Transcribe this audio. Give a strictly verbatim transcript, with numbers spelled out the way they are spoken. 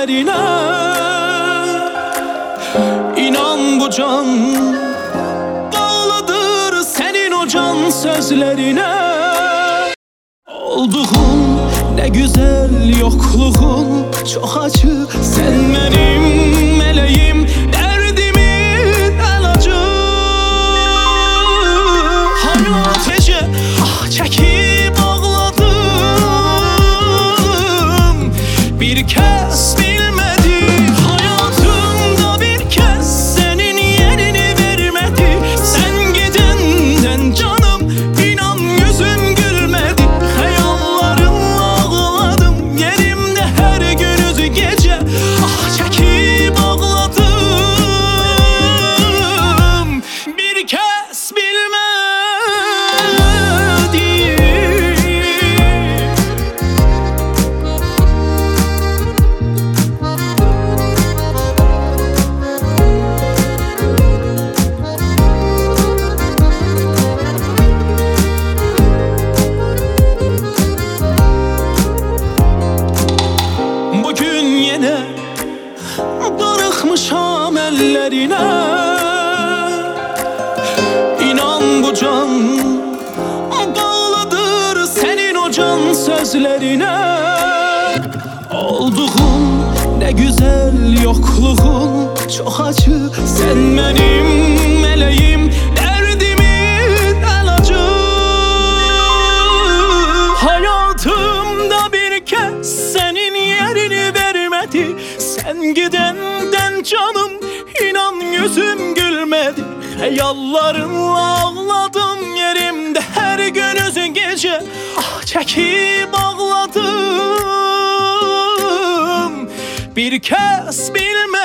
sözlerine. İnan bu can bağlıdır senin o can sözlerine. Olduğun ne güzel, yokluğun çok acı. Sen benim meleğim, derdimin ilacı. Hayat ece ah çekip ağladım. Bir kez bilmedi hayatımda, bir kez senin yerini vermedi. Sen gidenden canım inan yüzüm gülmedi. Hayallarımla ağladım yerimde her gündüz gece. Ah çekip ağladım. Bir kez bilmedi. Bugün yine darıxmışam ellerine. İnan bu can bağlıdır senin o can sözlerine. Olduğun ne güzel, yokluğun çok acı. Sen benim meleğim, derdimin ilacı. Hayatımda bir kez senin yerini vermedi. Sen gidenden canım inan yüzüm gülmedi. Hayallarımla ağladım yerimde her gündüz gece. Ah çekip ağladım. Bir kez bilmem.